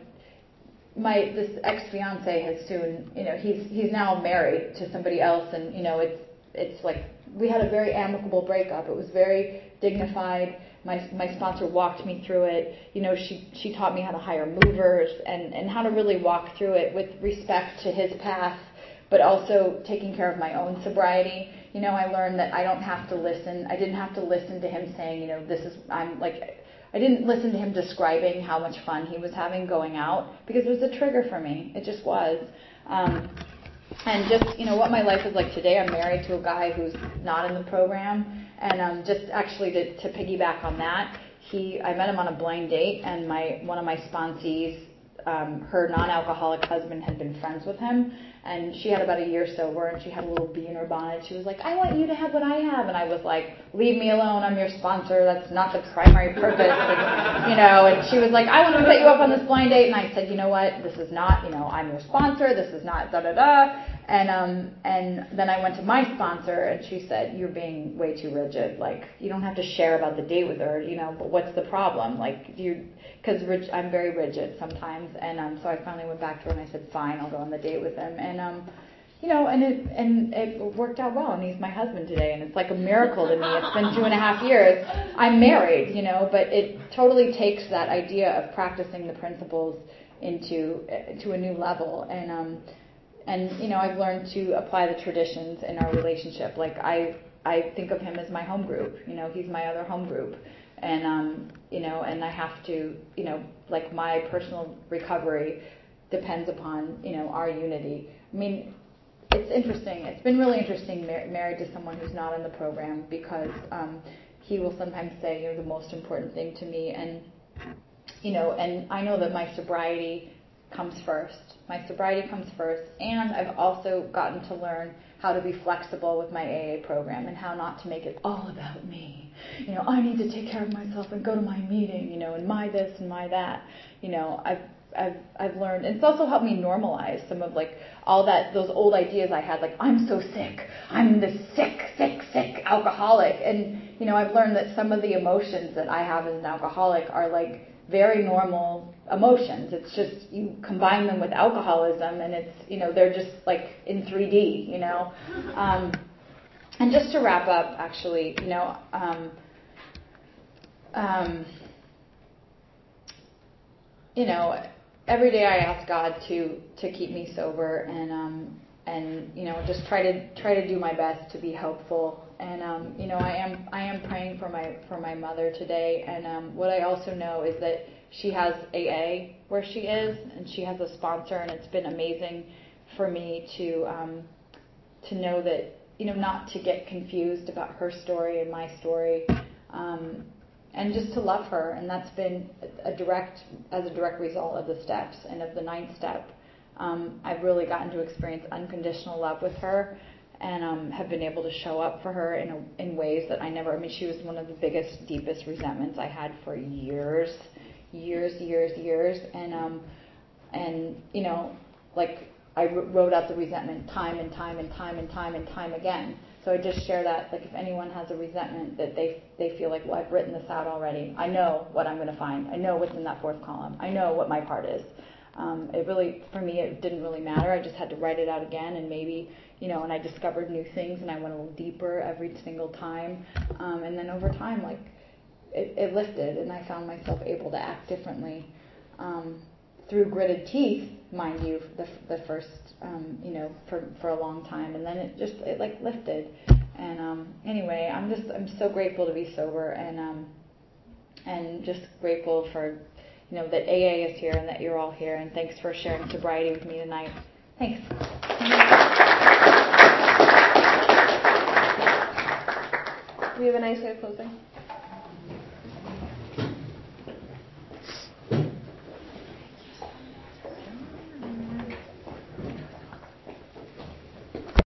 my this ex-fiance has soon, you know, he's he's now married to somebody else, and you know, it's it's like we had a very amicable breakup. It was very dignified. My my sponsor walked me through it. You know, she she taught me how to hire movers and and how to really walk through it with respect to his path, but also taking care of my own sobriety. You know, I learned that I don't have to listen. I didn't have to listen to him saying, you know, this is I'm like. I didn't listen to him describing how much fun he was having going out because it was a trigger for me. It just was. Um, and just, you know, what my life is like today, I'm married to a guy who's not in the program. And um, just actually to, to piggyback on that, he I met him on a blind date, and my one of my sponsees, um, her non-alcoholic husband had been friends with him. And she had about a year sober, and she had a little bee in her bonnet. She was like, I want you to have what I have. And I was like, leave me alone. I'm your sponsor. That's not the primary purpose. And, you know, and she was like, I want to set you up on this blind date. And I said, you know what? This is not, you know, I'm your sponsor. This is not da-da-da. And um, and then I went to my sponsor, and she said, you're being way too rigid. Like, you don't have to share about the date with her, you know, but what's the problem? Like, you, because I'm very rigid sometimes. And um, so I finally went back to her, and I said, fine, I'll go on the date with him. And, um, you know, and it and it worked out well, and he's my husband today, and it's like a miracle to me. It's been two and a half years. I'm married, you know, but it totally takes that idea of practicing the principles into to a new level. And, um, and you know, I've learned to apply the traditions in our relationship. Like, I I think of him as my home group. You know, he's my other home group. And, um, you know, and I have to, you know, like my personal recovery depends upon, you know, our unity. I mean, it's interesting. It's been really interesting mar- married to someone who's not in the program because um, he will sometimes say, you know, the most important thing to me. And, you know, and I know that my sobriety comes first. My sobriety comes first. And I've also gotten to learn how to be flexible with my A A program and how not to make it all about me. You know, I need to take care of myself and go to my meeting, you know, and my this and my that. You know, I've I've I've learned, and it's also helped me normalize some of like all that those old ideas I had, like I'm so sick, I'm this sick, sick, sick alcoholic, and you know I've learned that some of the emotions that I have as an alcoholic are like very normal emotions. It's just you combine them with alcoholism, and it's you know they're just like in three D, you know. Um, and just to wrap up, actually, you know. Um, um, you know, every day I ask God to to keep me sober and um and you know just try to try to do my best to be helpful. And um you know I am I am praying for my for my mother today. And um what I also know is that she has A A where she is, and she has a sponsor, and it's been amazing for me to um to know that you know not to get confused about her story and my story. Um And just to love her, and that's been a direct, as a direct result of the steps and of the ninth step. Um, I've really gotten to experience unconditional love with her, and um, have been able to show up for her in a, in ways that I never. I mean, she was one of the biggest, deepest resentments I had for years, years, years, years, and um, and you know, like I wrote out the resentment time and time and time and time and time again. So I just share that, like if anyone has a resentment that they they feel like, well, I've written this out already. I know what I'm going to find. I know what's in that fourth column. I know what my part is. Um, it really, for me, it didn't really matter. I just had to write it out again, and maybe, you know, and I discovered new things, and I went a little deeper every single time. Um, and then over time, like, it, it lifted, and I found myself able to act differently. Um, through gritted teeth, mind you, the the first, um, you know, for for a long time, and then it just it like lifted. And um, anyway, I'm just I'm so grateful to be sober, and um, and just grateful for, you know, that A A is here and that you're all here, and thanks for sharing sobriety with me tonight. Thanks. We have a nice way of closing.